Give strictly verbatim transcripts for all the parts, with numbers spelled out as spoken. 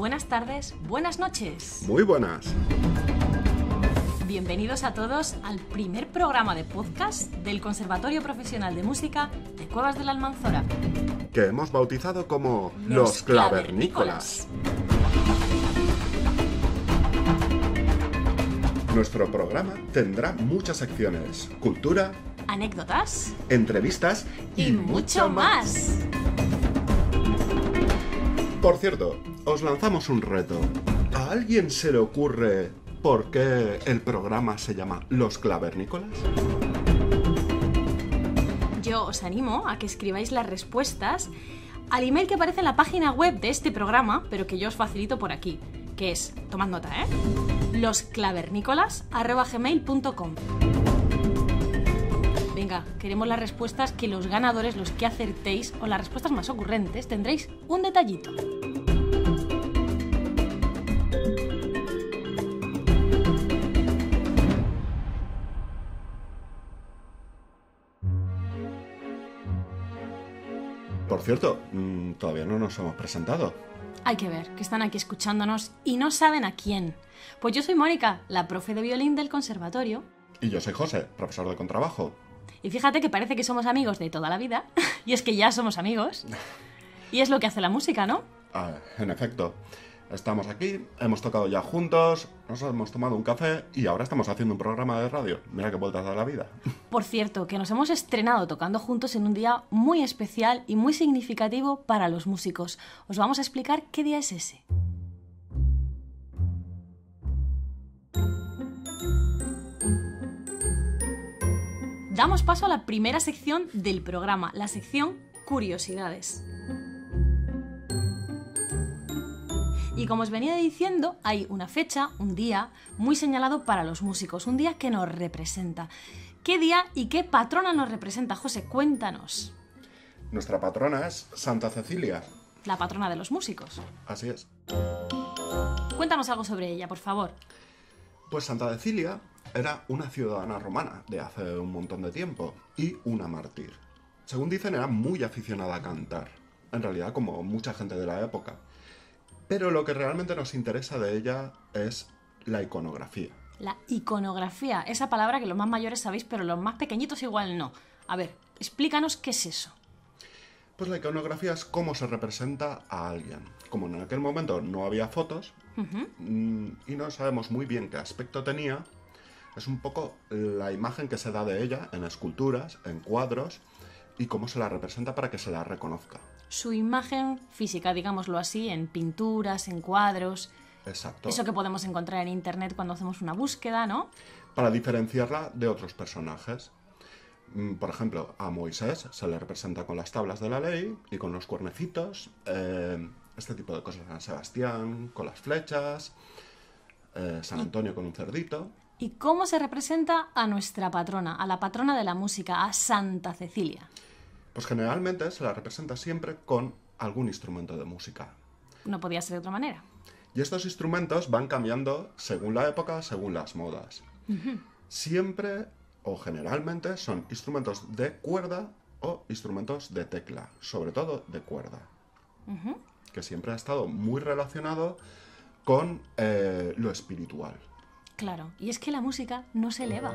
buenas tardes, buenas noches. Muy buenas. Bienvenidos a todos al primer programa de podcast del Conservatorio Profesional de Música de Cuevas de la Almanzora, que hemos bautizado como Los, Los Clavernícolas. Nuestro programa tendrá muchas secciones: cultura, anécdotas, entrevistas y, y mucho más. Por cierto, os lanzamos un reto. ¿A alguien se le ocurre por qué el programa se llama Los Clavernícolas? Yo os animo a que escribáis las respuestas al email que aparece en la página web de este programa, pero que yo os facilito por aquí, que es, tomad nota, ¿eh? los clavernícolas arroba gmail punto com. Venga, queremos las respuestas que los ganadores, los que acertéis, o las respuestas más ocurrentes, tendréis un detallito. Por cierto, mmm, todavía no nos hemos presentado. Hay que ver, que están aquí escuchándonos y no saben a quién. Pues yo soy Mónica, la profe de violín del conservatorio. Y yo soy José, profesor de contrabajo. Y fíjate que parece que somos amigos de toda la vida, y es que ya somos amigos. Y es lo que hace la música, ¿no? Ah, en efecto. Estamos aquí, hemos tocado ya juntos, nos hemos tomado un café y ahora estamos haciendo un programa de radio. Mira qué vueltas da la vida. Por cierto, que nos hemos estrenado tocando juntos en un día muy especial y muy significativo para los músicos. Os vamos a explicar qué día es ese. Damos paso a la primera sección del programa, la sección Curiosidades. Y como os venía diciendo, hay una fecha, un día muy señalado para los músicos, un día que nos representa. ¿Qué día y qué patrona nos representa, José? Cuéntanos. Nuestra patrona es Santa Cecilia. La patrona de los músicos. Así es. Cuéntanos algo sobre ella, por favor. Pues Santa Cecilia era una ciudadana romana de hace un montón de tiempo y una mártir. Según dicen, era muy aficionada a cantar, en realidad como mucha gente de la época. Pero lo que realmente nos interesa de ella es la iconografía. La iconografía, esa palabra que los más mayores sabéis, pero los más pequeñitos igual no. A ver, explícanos qué es eso. Pues la iconografía es cómo se representa a alguien. Como en aquel momento no había fotos, uh-huh. y no sabemos muy bien qué aspecto tenía, es un poco la imagen que se da de ella en esculturas, en cuadros, y cómo se la representa para que se la reconozca. Su imagen física, digámoslo así, en pinturas, en cuadros. Exacto. Eso que podemos encontrar en internet cuando hacemos una búsqueda, ¿no? Para diferenciarla de otros personajes. Por ejemplo, a Moisés se le representa con las tablas de la ley y con los cuernecitos. Eh, este tipo de cosas. San Sebastián con las flechas. Eh, San Antonio con un cerdito. ¿Y cómo se representa a nuestra patrona, a la patrona de la música, a Santa Cecilia? Pues generalmente se la representa siempre con algún instrumento de música. No podía ser de otra manera. Y estos instrumentos van cambiando según la época, según las modas. Uh-huh. Siempre o generalmente son instrumentos de cuerda o instrumentos de tecla, sobre todo de cuerda. Uh-huh. Que siempre ha estado muy relacionado con eh, lo espiritual. Claro, y es que la música nos eleva.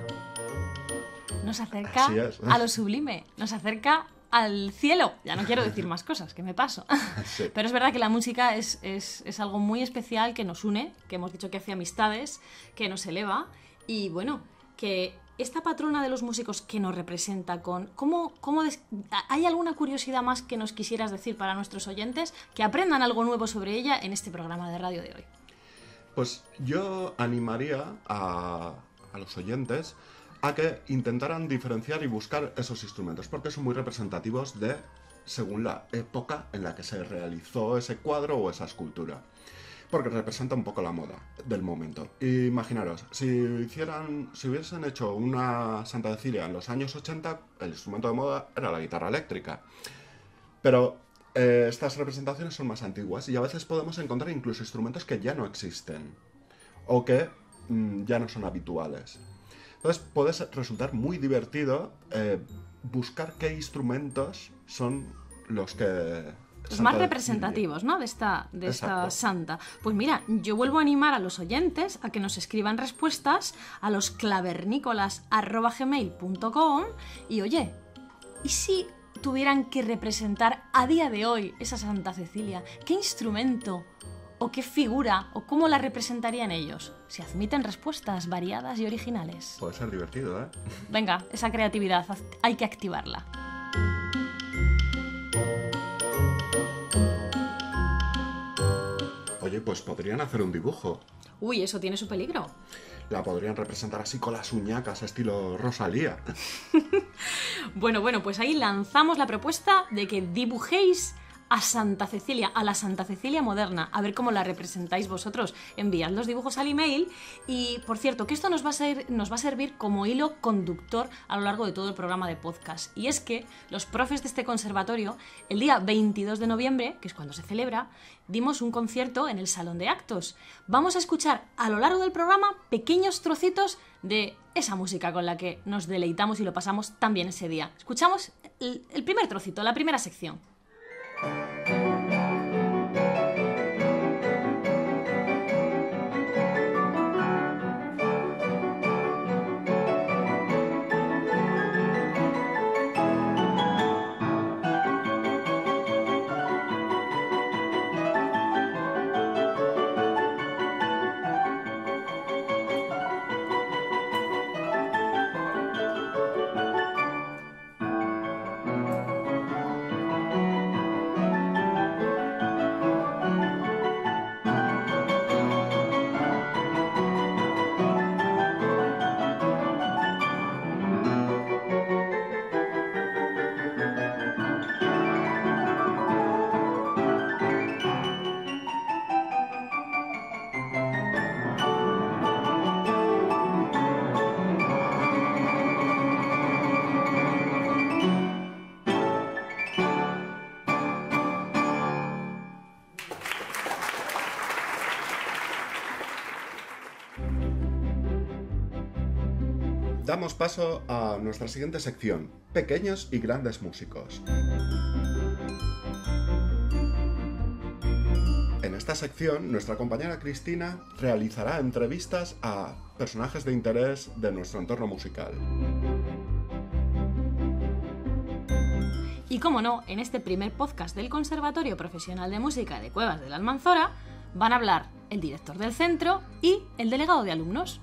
Nos acerca a lo sublime, nos acerca al cielo. Ya no quiero decir más cosas, que me paso. Sí. Pero es verdad que la música es, es, es algo muy especial que nos une, que hemos dicho que hace amistades, que nos eleva. Y bueno, que esta patrona de los músicos que nos representa con... ¿cómo, cómo des... ¿Hay alguna curiosidad más que nos quisieras decir para nuestros oyentes? Que aprendan algo nuevo sobre ella en este programa de radio de hoy. Pues yo animaría a, a los oyentes a que intentaran diferenciar y buscar esos instrumentos, porque son muy representativos de según la época en la que se realizó ese cuadro o esa escultura, porque representa un poco la moda del momento. Imaginaros, si hicieran, si hubiesen hecho una Santa Cecilia en los años ochenta, el instrumento de moda era la guitarra eléctrica, pero eh, estas representaciones son más antiguas y a veces podemos encontrar incluso instrumentos que ya no existen o que mmm, ya no son habituales. Entonces puede resultar muy divertido eh, buscar qué instrumentos son los que Los Santa más Cecilia. representativos, ¿no? De esta, de esta Exacto. santa. Pues mira, yo vuelvo a animar a los oyentes a que nos escriban respuestas a los clavernícolas arroba gmail punto com y oye, ¿y si tuvieran que representar a día de hoy esa Santa Cecilia? ¿Qué instrumento o qué figura o cómo la representarían ellos? Se admiten respuestas variadas y originales. Puede ser divertido, ¿eh? Venga, esa creatividad hay que activarla. Oye, pues podrían hacer un dibujo. Uy, eso tiene su peligro. La podrían representar así con las uñacas, estilo Rosalía. Bueno, bueno, pues ahí lanzamos la propuesta de que dibujéis a Santa Cecilia, a la Santa Cecilia moderna, a ver cómo la representáis vosotros. Enviad los dibujos al email y, por cierto, que esto nos va a ser, nos va a servir como hilo conductor a lo largo de todo el programa de podcast. Y es que los profes de este conservatorio, el día veintidós de noviembre, que es cuando se celebra, dimos un concierto en el Salón de Actos. Vamos a escuchar a lo largo del programa pequeños trocitos de esa música con la que nos deleitamos y lo pasamos tan bien ese día. Escuchamos el, el primer trocito, la primera sección. Damos paso a nuestra siguiente sección, pequeños y grandes músicos. En esta sección, nuestra compañera Cristina realizará entrevistas a personajes de interés de nuestro entorno musical. Y como no, en este primer podcast del Conservatorio Profesional de Música de Cuevas de la Almanzora van a hablar el director del centro y el delegado de alumnos.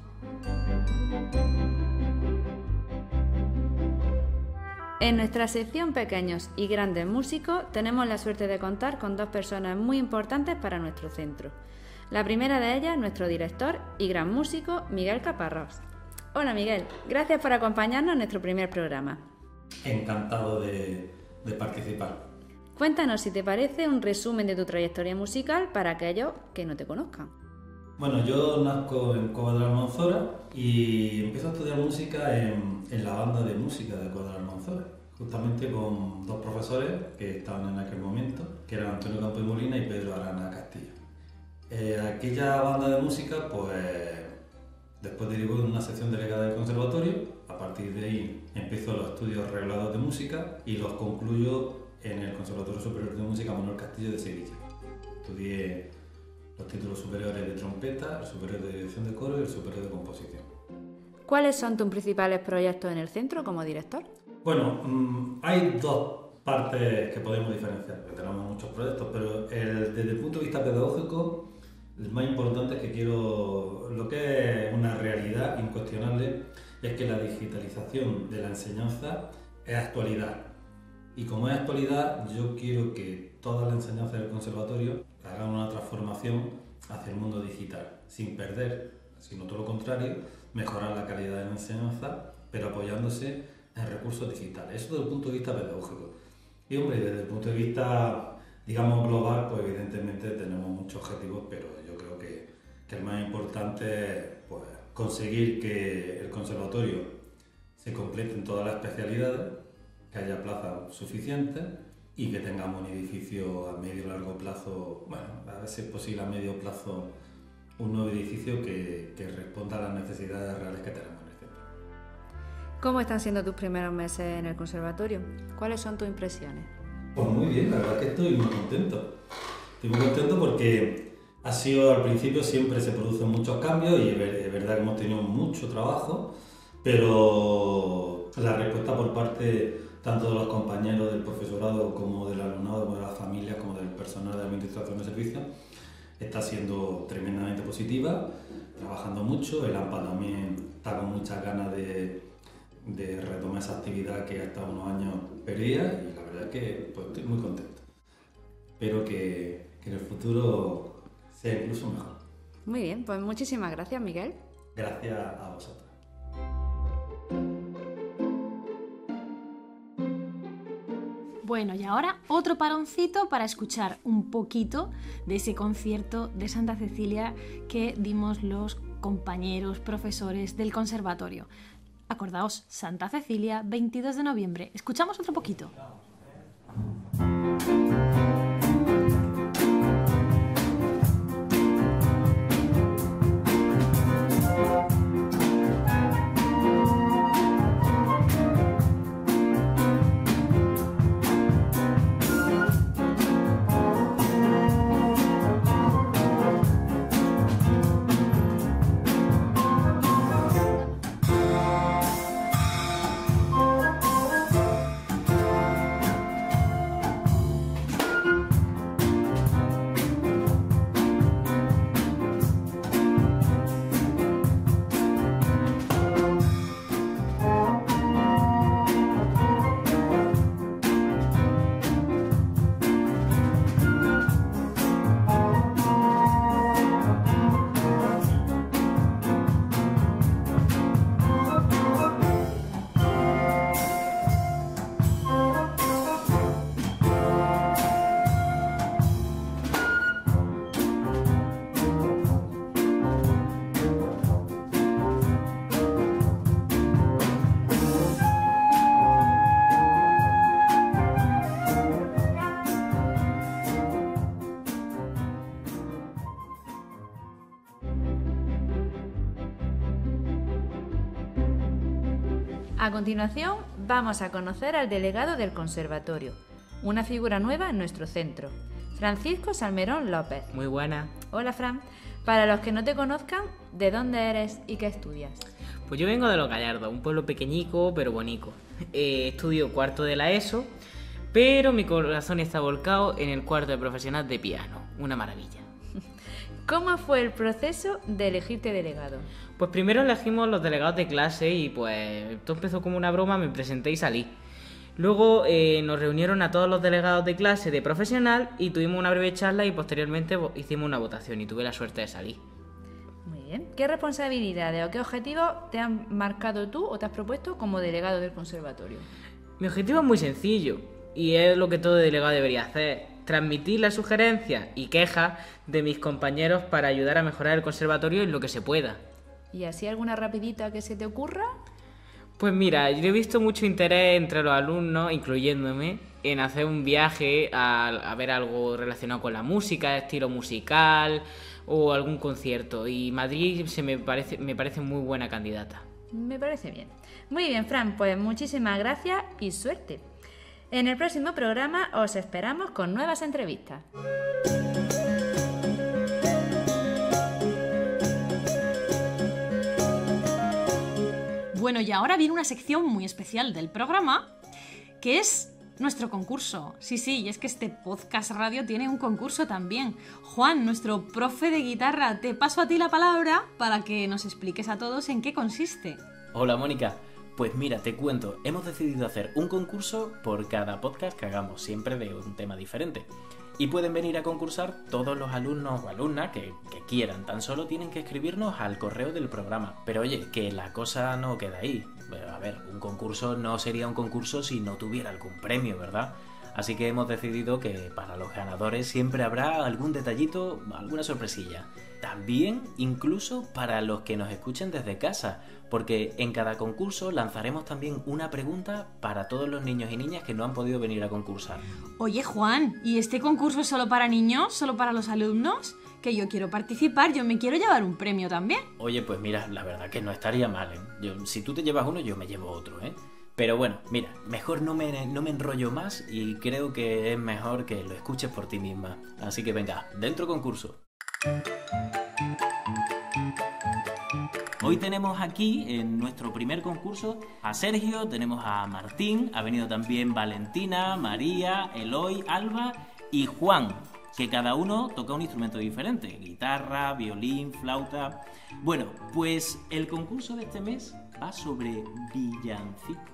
En nuestra sección Pequeños y Grandes Músicos tenemos la suerte de contar con dos personas muy importantes para nuestro centro. La primera de ellas, nuestro director y gran músico, Miguel Caparrós. Hola Miguel, gracias por acompañarnos en nuestro primer programa. Encantado de, de participar. Cuéntanos, si te parece, un resumen de tu trayectoria musical para aquellos que no te conozcan. Bueno, yo nazco en Cuevas de la Almanzora y empiezo a estudiar música en, en la banda de música de Cuevas de la Almanzora, justamente con dos profesores que estaban en aquel momento, que eran Antonio Campo y Molina y Pedro Arana Castillo. Eh, aquella banda de música, pues después derivó en una sección delegada del conservatorio. A partir de ahí empiezo los estudios reglados de música y los concluyo en el Conservatorio Superior de Música Manuel Castillo de Sevilla. Estudié los títulos superiores de trompeta, el superior de dirección de coro y el superior de composición. ¿Cuáles son tus principales proyectos en el centro como director? Bueno, mmm, hay dos partes que podemos diferenciar, porque tenemos muchos proyectos, pero el, desde el punto de vista pedagógico, el más importante es que quiero, lo que es una realidad incuestionable, es que la digitalización de la enseñanza es actualidad. Y como es actualidad, yo quiero que toda la enseñanza del conservatorio hagan una transformación hacia el mundo digital, sin perder, sino todo lo contrario, mejorar la calidad de la enseñanza, pero apoyándose en recursos digitales. Eso desde el punto de vista pedagógico. Y hombre, desde el punto de vista, digamos, global, pues evidentemente tenemos muchos objetivos, pero yo creo que, que el más importante es pues, conseguir que el conservatorio se complete en todas las especialidades, que haya plazas suficientes y que tengamos un edificio a medio y largo plazo, bueno, a ver si es posible a medio plazo, un nuevo edificio que, que responda a las necesidades reales que tenemos en el centro. ¿Cómo están siendo tus primeros meses en el conservatorio? ¿Cuáles son tus impresiones? Pues muy bien, la verdad es que estoy muy contento. Estoy muy contento porque ha sido, al principio siempre se producen muchos cambios y es verdad que hemos tenido mucho trabajo, pero la respuesta por parte tanto de los compañeros del profesorado como del alumnado, como de las familias, como del personal de administración de servicios, está siendo tremendamente positiva, trabajando mucho. El A M P A también está con muchas ganas de, de retomar esa actividad que hasta unos años perdía y la verdad es que pues, estoy muy contento. Espero que, que en el futuro sea incluso mejor. Muy bien, pues muchísimas gracias, Miguel. Gracias a vosotros. Bueno, y ahora otro paroncito para escuchar un poquito de ese concierto de Santa Cecilia que dimos los compañeros, profesores del conservatorio. Acordaos, Santa Cecilia, veintidós de noviembre. ¿Escuchamos otro poquito? A continuación, vamos a conocer al delegado del conservatorio, una figura nueva en nuestro centro, Francisco Salmerón López. Muy buena. Hola, Fran. Para los que no te conozcan, ¿de dónde eres y qué estudias? Pues yo vengo de Los Gallardos, un pueblo pequeñico pero bonito. Eh, estudio cuarto de la ESO, pero mi corazón está volcado en el cuarto de profesional de piano. Una maravilla. ¿Cómo fue el proceso de elegirte delegado? Pues primero elegimos los delegados de clase y pues todo empezó como una broma, me presenté y salí. Luego eh, nos reunieron a todos los delegados de clase de profesional y tuvimos una breve charla y posteriormente hicimos una votación y tuve la suerte de salir. Muy bien. ¿Qué responsabilidades o qué objetivos te han marcado tú o te has propuesto como delegado del conservatorio? Mi objetivo es muy sencillo y es lo que todo delegado debería hacer: transmitir las sugerencias y quejas de mis compañeros para ayudar a mejorar el conservatorio en lo que se pueda. ¿Y así alguna rapidita que se te ocurra? Pues mira, yo he visto mucho interés entre los alumnos, incluyéndome, en hacer un viaje a, a ver algo relacionado con la música, estilo musical o algún concierto. Y Madrid se me parece, me parece muy buena candidata. Me parece bien. Muy bien, Fran, pues muchísimas gracias y suerte. En el próximo programa os esperamos con nuevas entrevistas. Bueno, y ahora viene una sección muy especial del programa, que es nuestro concurso. Sí, sí, y es que este podcast radio tiene un concurso también. Juan, nuestro profe de guitarra, te paso a ti la palabra para que nos expliques a todos en qué consiste. Hola, Mónica. Pues mira, te cuento, hemos decidido hacer un concurso por cada podcast que hagamos, siempre de un tema diferente. Y pueden venir a concursar todos los alumnos o alumnas que, que quieran, tan solo tienen que escribirnos al correo del programa. Pero oye, que la cosa no queda ahí. A ver, un concurso no sería un concurso si no tuviera algún premio, ¿verdad? Así que hemos decidido que para los ganadores siempre habrá algún detallito, alguna sorpresilla. También incluso para los que nos escuchen desde casa, porque en cada concurso lanzaremos también una pregunta para todos los niños y niñas que no han podido venir a concursar. Oye, Juan, ¿y este concurso es solo para niños? ¿Solo para los alumnos? Que yo quiero participar, yo me quiero llevar un premio también. Oye, pues mira, la verdad que no estaría mal, ¿eh? Yo, si tú te llevas uno, yo me llevo otro, ¿eh? Pero bueno, mira, mejor no me, no me enrollo más y creo que es mejor que lo escuches por ti misma. Así que venga, dentro concurso. Hoy tenemos aquí en nuestro primer concurso a Sergio, tenemos a Martín, ha venido también Valentina, María, Eloy, Alba y Juan, que cada uno toca un instrumento diferente, guitarra, violín, flauta. Bueno, pues el concurso de este mes va sobre villancicos.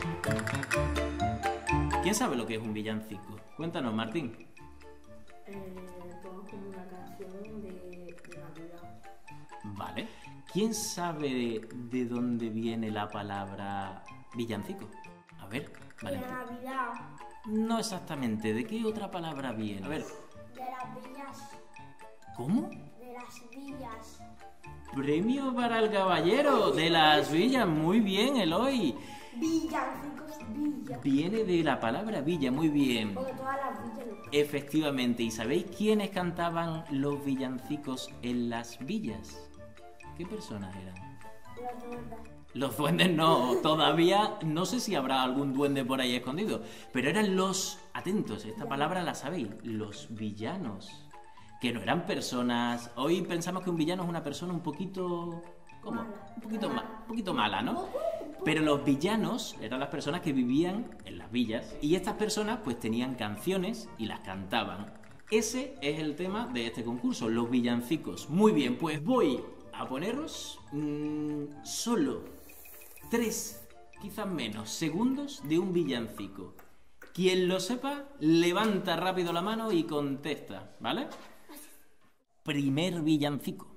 ¿Quién sabe lo que es un villancico? Cuéntanos, Martín. Eh, conozco una canción de, de Navidad. Vale. ¿Quién sabe de, de dónde viene la palabra villancico? A ver, vale. De Navidad. No exactamente. ¿De qué otra palabra viene? A ver. De las villas. ¿Cómo? De las villas. Premio para el caballero de las villas. Muy bien, Eloy. Villancicos, villas. Viene de la palabra villa. Muy bien. Porque todas las villas lo... Efectivamente. ¿Y sabéis quiénes cantaban los villancicos en las villas? ¿Qué personas eran? Los duendes. Los duendes no, todavía no sé si habrá algún duende por ahí escondido, pero eran los, atentos, esta palabra la sabéis, los villanos, que no eran personas. Hoy pensamos que un villano es una persona un poquito, ¿cómo? Un poquito, ma, un poquito mala, ¿no? Pero los villanos eran las personas que vivían en las villas y estas personas pues tenían canciones y las cantaban. Ese es el tema de este concurso, los villancicos. Muy bien, pues voy a poneros mmm, solo tres, quizás menos, segundos de un villancico. Quien lo sepa, levanta rápido la mano y contesta, ¿vale? Primer villancico.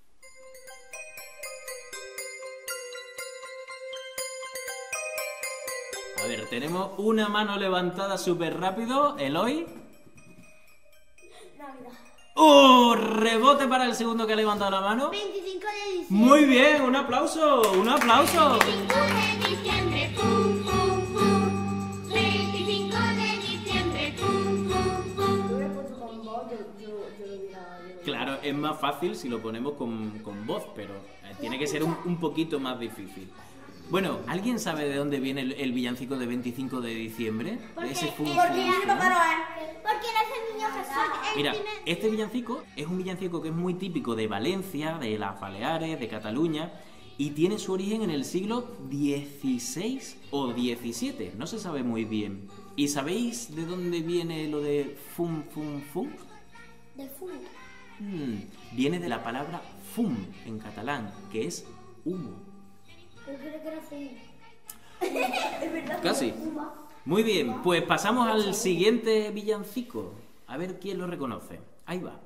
A ver, tenemos una mano levantada súper rápido. Eloy. Navidad. ¡Oh! Rebote para el segundo que ha levantado la mano. veinticinco de diciembre. Muy bien, un aplauso, un aplauso. veinticinco de diciembre. Pum, pum, pum. veinticinco de diciembre. Pum, pum, pum. Yo hubiera puesto con voz, yo, yo, yo lo hubiera... Claro, es más fácil si lo ponemos con, con voz, pero eh, tiene que ser un, un poquito más difícil. Bueno, ¿alguien sabe de dónde viene el, el villancico de veinticinco de diciembre? Porque, Ese fun, porque fun, nace fun. Papá Noel. Porque nace el niño Jesús. El Mira, primer- este villancico es un villancico que es muy típico de Valencia, de las Baleares, de Cataluña, y tiene su origen en el siglo dieciséis o diecisiete, no se sabe muy bien. ¿Y sabéis de dónde viene lo de fum, fum, fum? De fútbol. Hmm, viene de la palabra fum en catalán, que es humo. Yo creo que era fútbol. Es verdad. Casi. Muy bien, pues pasamos al siguiente villancico. A ver quién lo reconoce. Ahí va.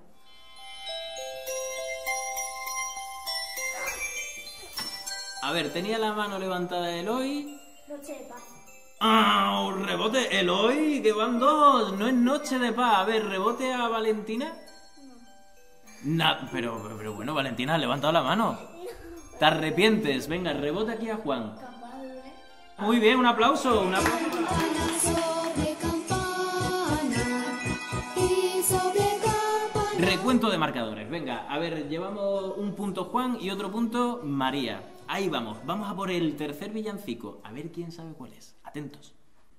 A ver, tenía la mano levantada Eloy. Noche de paz. ¡Ah! Un rebote. Eloy, que van dos. No es noche de paz. A ver, rebote a Valentina. No. Pero, pero bueno, Valentina, has levantado la mano. Te arrepientes. Venga, rebote aquí a Juan. Muy bien, un aplauso. Un aplauso. Recuento de marcadores. Venga, a ver, llevamos un punto Juan y otro punto María. Ahí vamos. Vamos a por el tercer villancico. A ver quién sabe cuál es. Atentos.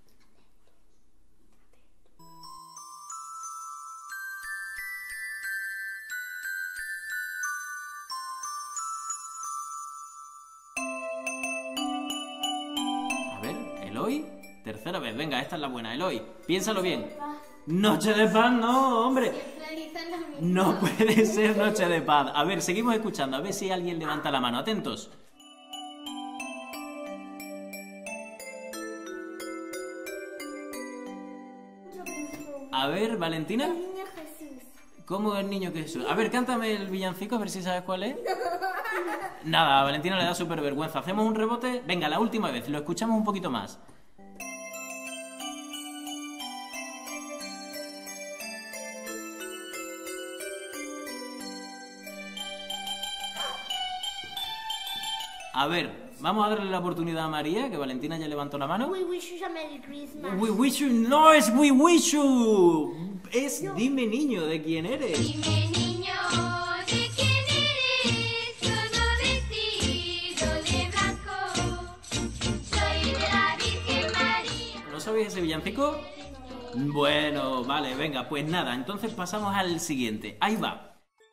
A ver, Eloy. Tercera vez. Venga, esta es la buena. Eloy, piénsalo bien. Noche de paz, no, hombre. No puede ser noche de paz. A ver, seguimos escuchando. A ver si alguien levanta la mano. Atentos. A ver, Valentina. El niño Jesús. ¿Cómo el niño Jesús? A ver, cántame el villancico, a ver si sabes cuál es. Nada, a Valentina le da súper vergüenza. Hacemos un rebote. Venga, la última vez. Lo escuchamos un poquito más. A ver, vamos a darle la oportunidad a María, que Valentina ya levantó la mano. We wish you a Merry Christmas. We wish you... No es We wish you. Es Dime Niño, ¿de quién eres? Dime niño, ¿de quién eres? Todo vestido de blanco. Soy de la Virgen sabéis ese villancico? Bueno, vale, venga, pues nada, entonces pasamos al siguiente. Ahí va.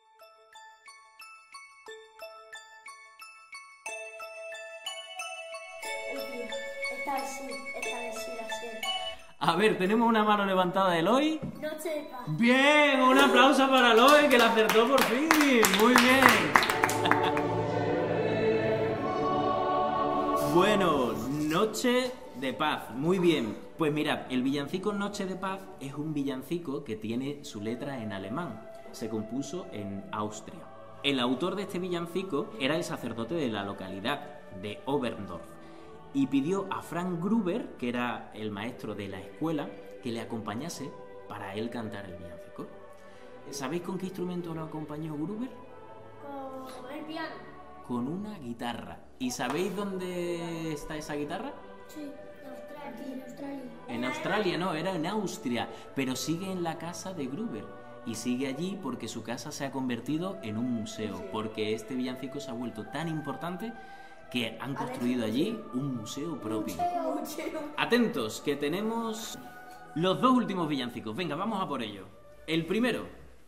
Esta vez sí, esta vez sí la sé. A ver, tenemos una mano levantada de Eloy. Noche de paz. Bien, un aplauso para Eloy, que la acertó por fin. Muy bien. Bueno, Noche de Paz. Muy bien. Pues mirad, el villancico Noche de Paz es un villancico que tiene su letra en alemán. Se compuso en Austria. El autor de este villancico era el sacerdote de la localidad de Oberndorf y pidió a Frank Gruber, que era el maestro de la escuela, que le acompañase para él cantar el villancico. ¿Sabéis con qué instrumento lo acompañó Gruber? Con el piano. Con una guitarra. ¿Y sabéis dónde está esa guitarra? Sí, en Australia. Aquí en Australia. En Australia, no, era en Austria, pero sigue en la casa de Gruber. Y sigue allí porque su casa se ha convertido en un museo, porque este villancico se ha vuelto tan importante que han construido allí un museo propio. Atentos, que tenemos los dos últimos villancicos. Venga, vamos a por ello. El primero.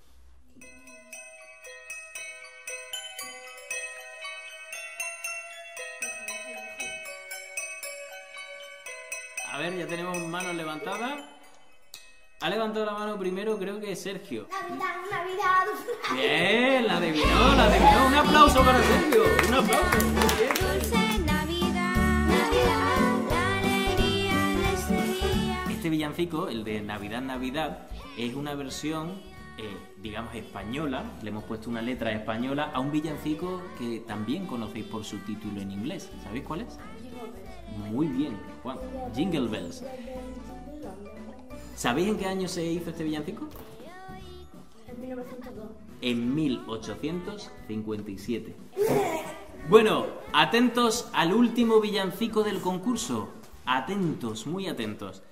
A ver, ya tenemos manos levantadas. Ha levantado la mano primero, creo que es Sergio. Navidad, Navidad. Bien, la adivinó, la adivinó. Un aplauso para Sergio. Un aplauso. Muy bien. Dulce Navidad, Navidad, la alegría de ese día. Este villancico, el de Navidad, Navidad, es una versión, eh, digamos, española. Le hemos puesto una letra española a un villancico que también conocéis por su título en inglés. ¿Sabéis cuál es? Muy bien, Juan. Jingle Bells. ¿Sabéis en qué año se hizo este villancico? En mil novecientos dos. En mil ochocientos cincuenta y siete. Bueno, atentos al último villancico del concurso. Atentos, muy atentos.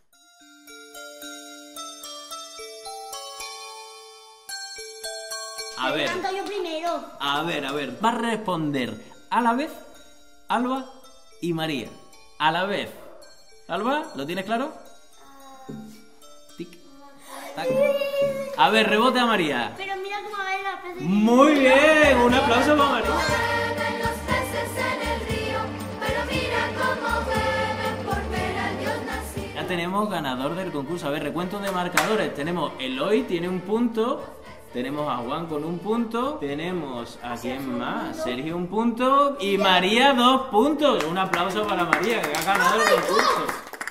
A ver, Canto yo primero. a ver, a ver. Va a responder a la vez Alba y María. A la vez. Alba, ¿lo tienes claro? Tic, tac. A ver, rebote a María. Pero mira cómo va la pez. Muy bien, un aplauso para María. Beben los peces en el río, pero mira cómo beben por ver al Dios nacido. Ya tenemos ganador del concurso. A ver, recuento de marcadores. Tenemos Eloy, tiene un punto. Tenemos a Juan con un punto. Tenemos a quién más. Sergio un punto. Y María dos puntos. Un aplauso para María, que ha ganado el concurso.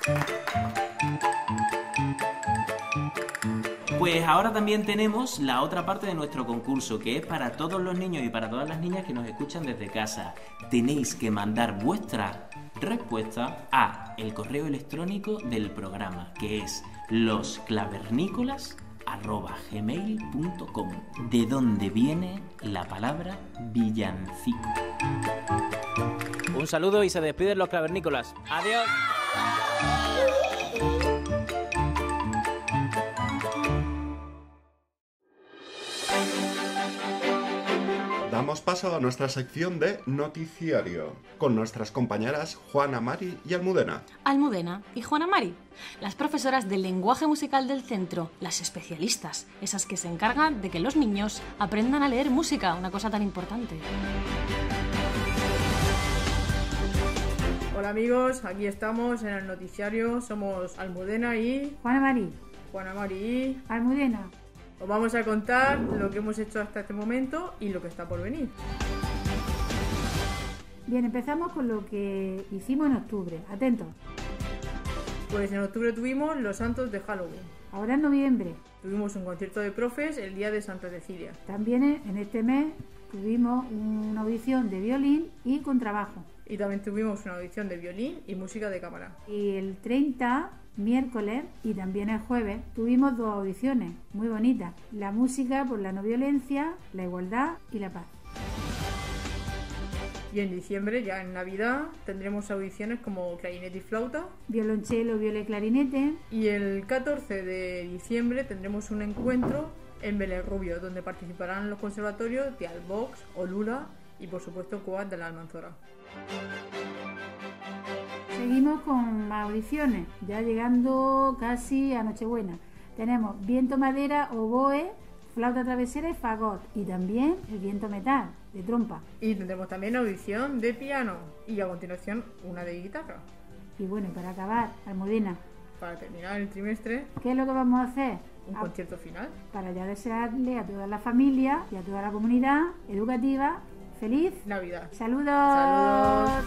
Pues ahora también tenemos la otra parte de nuestro concurso, que es para todos los niños y para todas las niñas que nos escuchan desde casa. Tenéis que mandar vuestra respuesta a el correo electrónico del programa, que es losclavernícolas arroba gmail punto com, de donde viene la palabra villancico. Un saludo y se despiden los clavernícolas. Adiós. Damos paso a nuestra sección de noticiario, con nuestras compañeras Juana Mari y Almudena. Almudena y Juana Mari, las profesoras del lenguaje musical del centro, las especialistas, esas que se encargan de que los niños aprendan a leer música, una cosa tan importante. Hola amigos, aquí estamos en el noticiario, somos Almudena y Juana Marí, Juana Mari y Almudena. os vamos a contar lo que hemos hecho hasta este momento y lo que está por venir. Bien, empezamos con lo que hicimos en octubre. Atentos. Pues en octubre tuvimos los santos de Halloween. Ahora en noviembre. Tuvimos un concierto de profes el día de Santa Cecilia. También en este mes tuvimos una audición de violín y contrabajo. Y también tuvimos una audición de violín y música de cámara. Y el treinta, miércoles, y también el jueves, tuvimos dos audiciones muy bonitas. La música por la no violencia, la igualdad y la paz. Y en diciembre, ya en Navidad, tendremos audiciones como clarinete y flauta. Violonchelo, viola y clarinete. Y el catorce de diciembre tendremos un encuentro en Belén Rubio, donde participarán los conservatorios de Albox, Olula y por supuesto Coat de la Almanzora. Seguimos con más audiciones, ya llegando casi a Nochebuena. Tenemos viento madera, oboe, flauta travesera y fagot. Y también el viento metal, de trompa. Y tendremos también audición de piano. Y a continuación una de guitarra. Y bueno, para acabar, Almudena, Para terminar el trimestre, ¿qué es lo que vamos a hacer? un Ah, concierto final. Para ya desearle a toda la familia y a toda la comunidad educativa feliz Navidad. ¡Saludos! Saludos.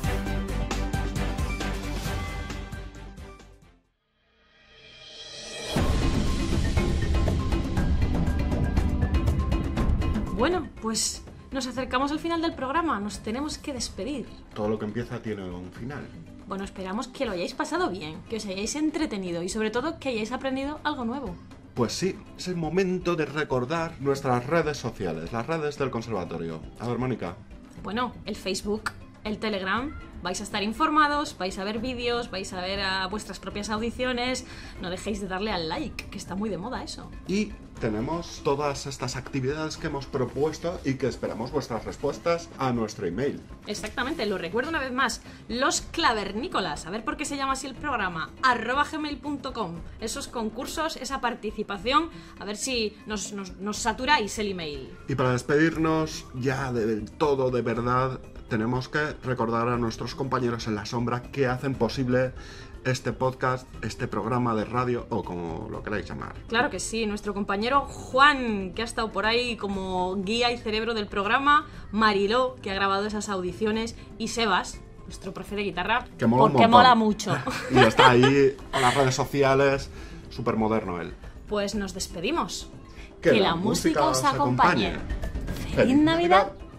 Bueno, pues nos acercamos al final del programa, nos tenemos que despedir. Todo lo que empieza tiene un final. Bueno, esperamos que lo hayáis pasado bien, que os hayáis entretenido y sobre todo que hayáis aprendido algo nuevo. Pues sí, es el momento de recordar nuestras redes sociales, las redes del conservatorio. A ver, Mónica. Bueno, el Facebook, el Telegram, vais a estar informados, vais a ver vídeos, vais a ver a vuestras propias audiciones. No dejéis de darle al like, que está muy de moda eso. Y tenemos todas estas actividades que hemos propuesto y que esperamos vuestras respuestas a nuestro email. Exactamente, lo recuerdo una vez más. Los clavernícolas, a ver por qué se llama así el programa, arroba gmail punto com. Esos concursos, esa participación, a ver si nos, nos, nos saturáis el email. Y para despedirnos ya del todo de verdad, tenemos que recordar a nuestros compañeros en la sombra que hacen posible este podcast, este programa de radio o como lo queráis llamar. Claro que sí, nuestro compañero Juan, que ha estado por ahí como guía y cerebro del programa, Mariló, que ha grabado esas audiciones, y Sebas, nuestro profe de guitarra, Que mola un porque montón. mola mucho. Y está ahí con las redes sociales, súper moderno él. Pues nos despedimos. Que la música os acompañe. ¡Feliz Navidad!